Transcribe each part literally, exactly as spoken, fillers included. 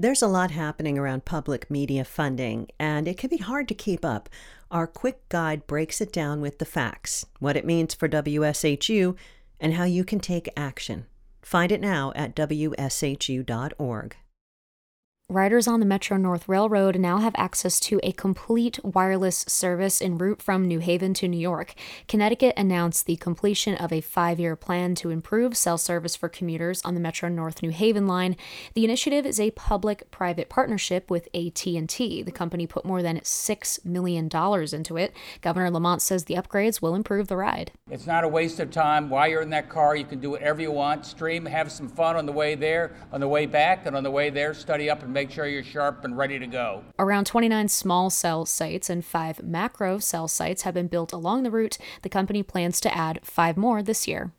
There's a lot happening around public media funding, and it can be hard to keep up. Our quick guide breaks it down with the facts, what it means for W S H U, and how you can take action. Find it now at W S H U dot org. Riders on the Metro North Railroad now have access to a complete wireless service en route from New Haven to New York. Connecticut announced the completion of a five-year plan to improve cell service for commuters on the Metro North New Haven line. The initiative is a public-private partnership with A T and T. The company put more than six million dollars into it. Governor Lamont says the upgrades will improve the ride. It's not a waste of time. While you're in that car, you can do whatever you want, stream, have some fun on the way there, on the way back, and on the way there, study up and make sure you're sharp and ready to go. Around twenty-nine small cell sites and five macro cell sites have been built along the route. The company plans to add five more this year.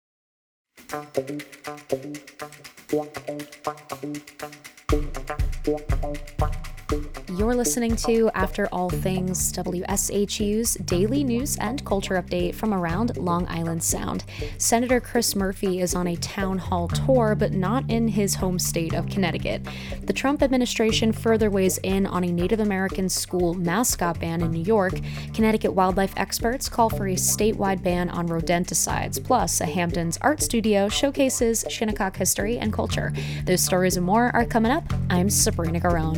You're listening to After All Things, W S H U's daily news and culture update from around Long Island Sound. Senator Chris Murphy is on a town hall tour, but not in his home state of Connecticut. The Trump administration further weighs in on a Native American school mascot ban in New York. Connecticut wildlife experts call for a statewide ban on rodenticides. Plus, a Hamptons art studio showcases Shinnecock history and culture. Those stories and more are coming up. I'm Sabrina Garone.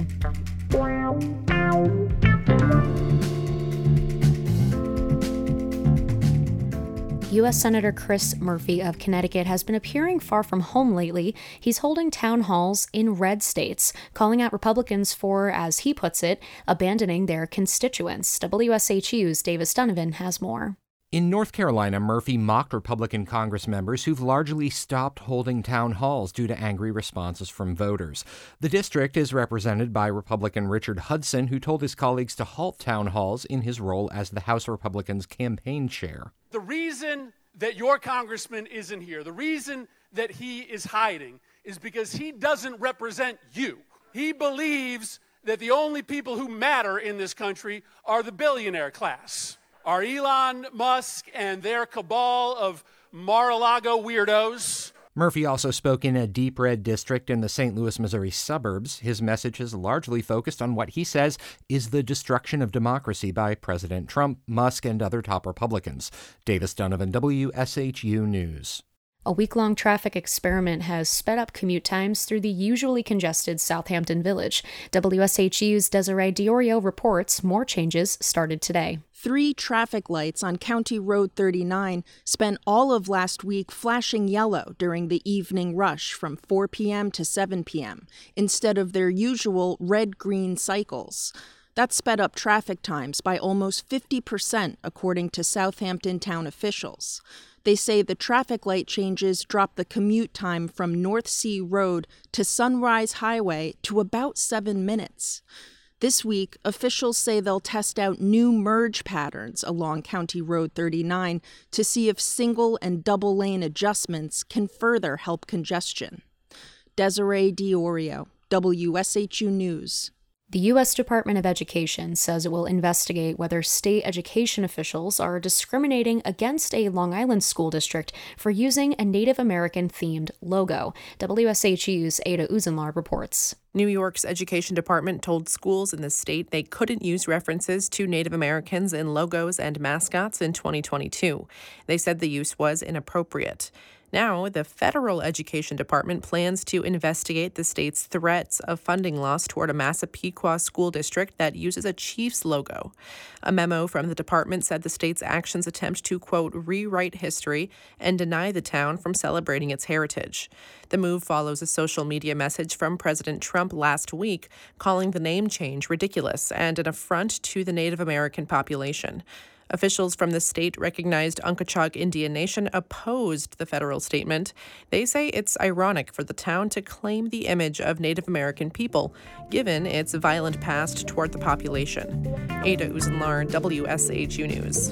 U S Senator Chris Murphy of Connecticut has been appearing far from home lately. He's holding town halls in red states, calling out Republicans for, as he puts it, abandoning their constituents. W S H U's Davis Donovan has more. In North Carolina, Murphy mocked Republican Congress members who've largely stopped holding town halls due to angry responses from voters. The district is represented by Republican Richard Hudson, who told his colleagues to halt town halls in his role as the House Republicans' campaign chair. The reason that your congressman isn't here, the reason that he is hiding, is because he doesn't represent you. He believes that the only people who matter in this country are the billionaire class. Are Elon Musk and their cabal of Mar-a-Lago weirdos. Murphy also spoke in a deep red district in the Saint Louis, Missouri suburbs. His message is largely focused on what he says is the destruction of democracy by President Trump, Musk, and other top Republicans. Davis Donovan, W S H U News. A week-long traffic experiment has sped up commute times through the usually congested Southampton Village. W S H U's Desiree Diorio reports more changes started today. Three traffic lights on County Road thirty-nine spent all of last week flashing yellow during the evening rush from four p.m. to seven p.m. instead of their usual red-green cycles. That sped up traffic times by almost fifty percent, according to Southampton town officials. They say the traffic light changes dropped the commute time from North Sea Road to Sunrise Highway to about seven minutes. This week, officials say they'll test out new merge patterns along County Road thirty-nine to see if single and double lane adjustments can further help congestion. Desiree Diorio, W S H U News. The U S Department of Education says it will investigate whether state education officials are discriminating against a Long Island school district for using a Native American-themed logo. W S H U's Ada Uzenlar reports. New York's education department told schools in the state they couldn't use references to Native Americans in logos and mascots in twenty twenty-two. They said the use was inappropriate. Now, the federal education department plans to investigate the state's threats of funding loss toward a Massapequa school district that uses a Chiefs logo. A memo from the department said the state's actions attempt to, quote, rewrite history and deny the town from celebrating its heritage. The move follows a social media message from President Trump last week calling the name change ridiculous and an affront to the Native American population. Officials from the state-recognized Unkechaug Indian Nation opposed the federal statement. They say it's ironic for the town to claim the image of Native American people, given its violent past toward the population. Ada Uzenlar, W S H U News.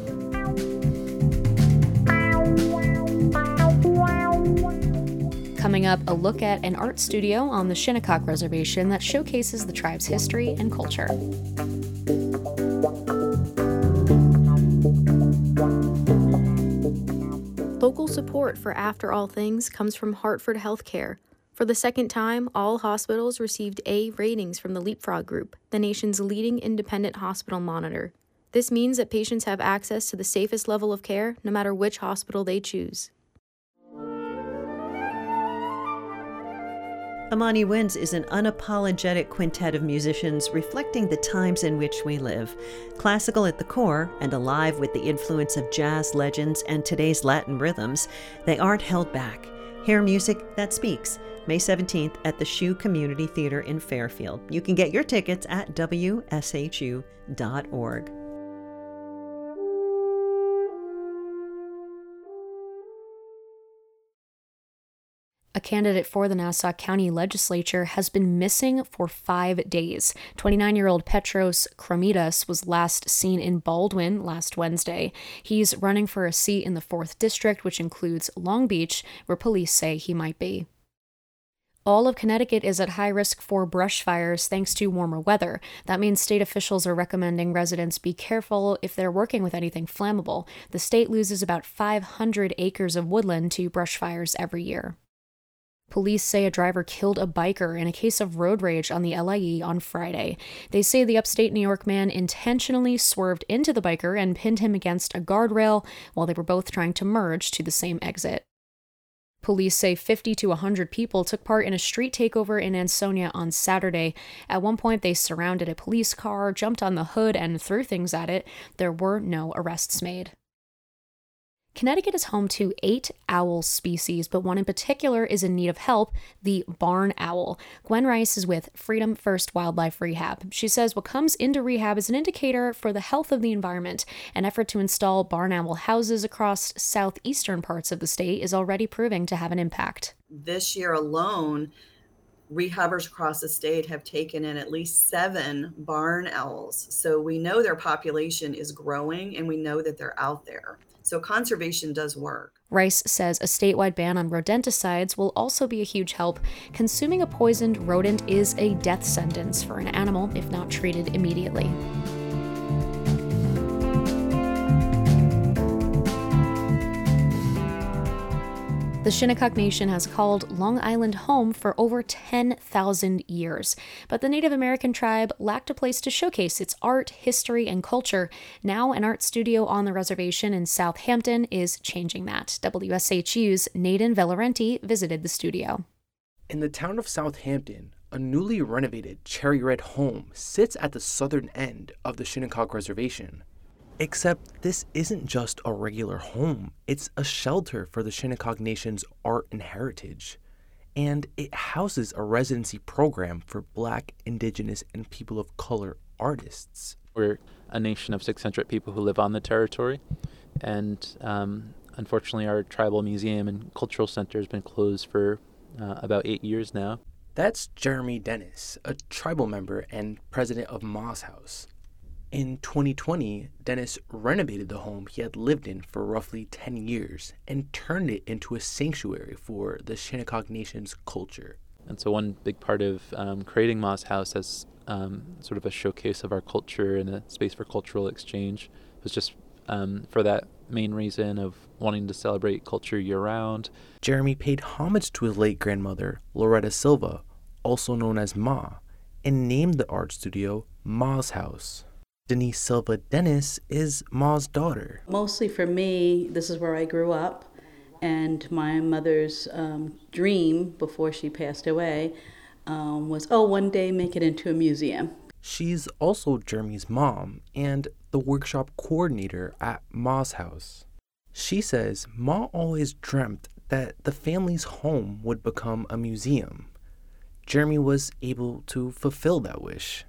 Coming up, a look at an art studio on the Shinnecock Reservation that showcases the tribe's history and culture. Local support for After All Things comes from Hartford Healthcare. For the second time, all hospitals received A ratings from the Leapfrog Group, the nation's leading independent hospital monitor. This means that patients have access to the safest level of care, no matter which hospital they choose. Amani Winds is an unapologetic quintet of musicians reflecting the times in which we live. Classical at the core and alive with the influence of jazz legends and today's Latin rhythms, they aren't held back. Hear music that speaks. May seventeenth at the Shoe Community Theater in Fairfield. You can get your tickets at W S H U dot org. A candidate for the Nassau County Legislature has been missing for five days. twenty-nine-year-old Petros Kromidas was last seen in Baldwin last Wednesday. He's running for a seat in the fourth District, which includes Long Beach, where police say he might be. All of Connecticut is at high risk for brush fires thanks to warmer weather. That means state officials are recommending residents be careful if they're working with anything flammable. The state loses about five hundred acres of woodland to brush fires every year. Police say a driver killed a biker in a case of road rage on the L I E on Friday. They say the upstate New York man intentionally swerved into the biker and pinned him against a guardrail while they were both trying to merge to the same exit. Police say fifty to one hundred people took part in a street takeover in Ansonia on Saturday. At one point, they surrounded a police car, jumped on the hood, and threw things at it. There were no arrests made. Connecticut is home to eight owl species, but one in particular is in need of help, the barn owl. Gwen Rice is with Freedom First Wildlife Rehab. She says what comes into rehab is an indicator for the health of the environment. An effort to install barn owl houses across southeastern parts of the state is already proving to have an impact. This year alone, rehabbers across the state have taken in at least seven barn owls. So we know their population is growing and we know that they're out there. So conservation does work. Rice says a statewide ban on rodenticides will also be a huge help. Consuming a poisoned rodent is a death sentence for an animal if not treated immediately. The Shinnecock Nation has called Long Island home for over ten thousand years, but the Native American tribe lacked a place to showcase its art, history, and culture. Now, an art studio on the reservation in Southampton is changing that. W S H U's Naden Velarenti visited the studio. In the town of Southampton, a newly renovated cherry red home sits at the southern end of the Shinnecock Reservation. Except this isn't just a regular home, it's a shelter for the Shinnecock Nation's art and heritage. And it houses a residency program for Black, Indigenous, and people of color artists. We're a nation of six hundred people who live on the territory, and um, unfortunately our tribal museum and cultural center has been closed for uh, about eight years now. That's Jeremy Dennis, a tribal member and president of Moss House. In twenty twenty, Dennis renovated the home he had lived in for roughly ten years and turned it into a sanctuary for the Shinnecock Nation's culture. And so one big part of um, creating Moss House as um, sort of a showcase of our culture and a space for cultural exchange was just um, for that main reason of wanting to celebrate culture year-round. Jeremy paid homage to his late grandmother, Loretta Silva, also known as Ma, and named the art studio Ma's House. Denise Silva Dennis is Ma's daughter. Mostly for me, this is where I grew up, and my mother's um, dream before she passed away um, was, oh, one day make it into a museum. She's also Jeremy's mom and the workshop coordinator at Ma's House. She says Ma always dreamt that the family's home would become a museum. Jeremy was able to fulfill that wish.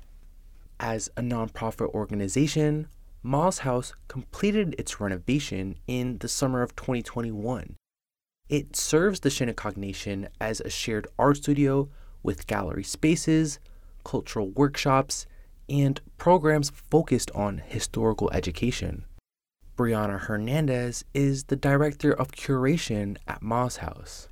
As a nonprofit organization, Ma's House completed its renovation in the summer of twenty twenty-one. It serves the Shinnecock Nation as a shared art studio with gallery spaces, cultural workshops, and programs focused on historical education. Brianna Hernandez is the director of curation at Ma's House.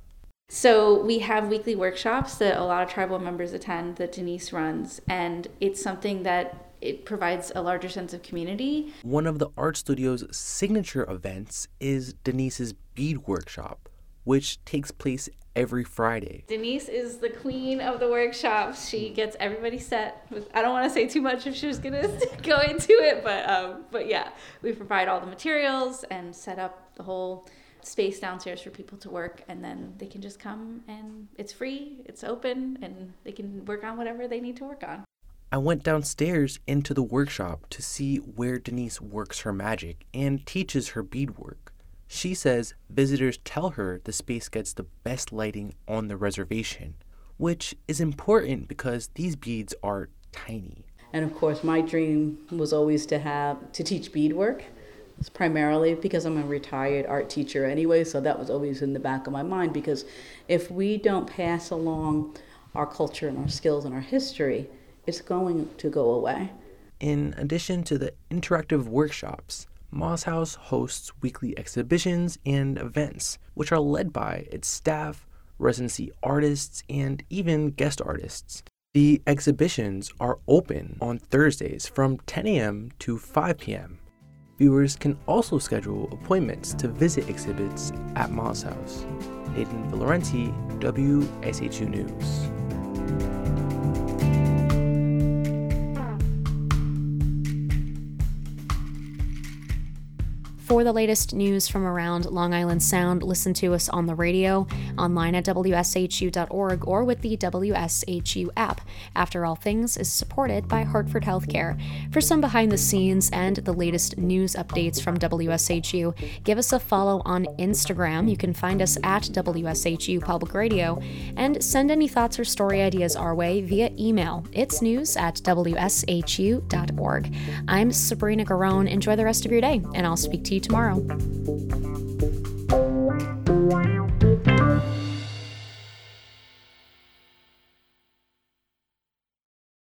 So we have weekly workshops that a lot of tribal members attend that Denise runs, and it's something that it provides a larger sense of community. One of the art studio's signature events is Denise's bead workshop, which takes place every Friday. Denise is the queen of the workshops. She gets everybody set. With, I don't want to say too much if she was going to go into it, but um, but yeah, we provide all the materials and set up the whole space downstairs for people to work, and then they can just come and it's free, it's open, and they can work on whatever they need to work on. I went downstairs into the workshop to see where Denise works her magic and teaches her beadwork. She says visitors tell her the space gets the best lighting on the reservation, which is important because these beads are tiny. And of course, my dream was always to have to teach beadwork. It's primarily because I'm a retired art teacher anyway, so that was always in the back of my mind, because if we don't pass along our culture and our skills and our history, it's going to go away. In addition to the interactive workshops, Moss House hosts weekly exhibitions and events, which are led by its staff, residency artists, and even guest artists. The exhibitions are open on Thursdays from ten a.m. to five p.m. Viewers can also schedule appointments to visit exhibits at Moss House. Nathan Villorenti, W S H U News. For the latest news from around Long Island Sound, listen to us on the radio, online at W S H U dot org, or with the W S H U app. After All Things is supported by Hartford Healthcare. For some behind the scenes and the latest news updates from W S H U, give us a follow on Instagram. You can find us at W S H U Public Radio, and send any thoughts or story ideas our way via email. It's news at W S H U dot org. I'm Sabrina Garone. Enjoy the rest of your day, and I'll speak to you tomorrow.